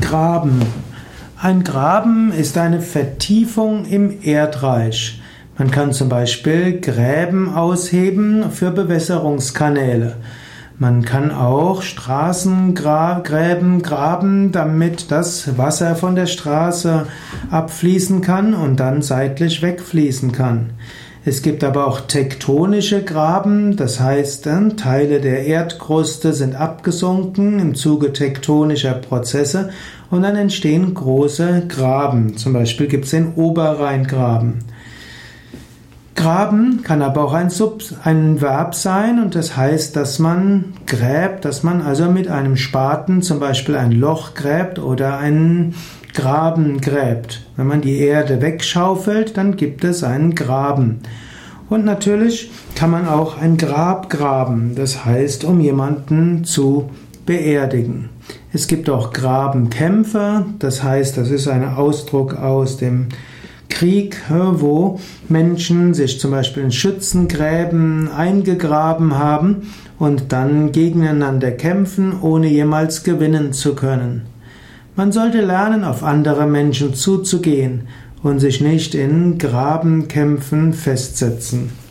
Graben. Ein Graben ist eine Vertiefung im Erdreich. Man kann zum Beispiel Gräben ausheben für Bewässerungskanäle. Man kann auch Straßengräben graben, damit das Wasser von der Straße abfließen kann und dann seitlich wegfließen kann. Es gibt aber auch tektonische Graben, das heißt, Teile der Erdkruste sind abgesunken im Zuge tektonischer Prozesse und dann entstehen große Graben. Zum Beispiel gibt es den Oberrheingraben. Graben kann aber auch ein Verb sein und das heißt, dass man gräbt, dass man also mit einem Spaten zum Beispiel ein Loch gräbt oder einen Graben gräbt. Wenn man die Erde wegschaufelt, dann gibt es einen Graben. Und natürlich kann man auch ein Grab graben, das heißt, um jemanden zu beerdigen. Es gibt auch Grabenkämpfe, das heißt, das ist ein Ausdruck aus dem Krieg, wo Menschen sich zum Beispiel in Schützengräben eingegraben haben und dann gegeneinander kämpfen, ohne jemals gewinnen zu können. Man sollte lernen, auf andere Menschen zuzugehen und sich nicht in Grabenkämpfen festsetzen.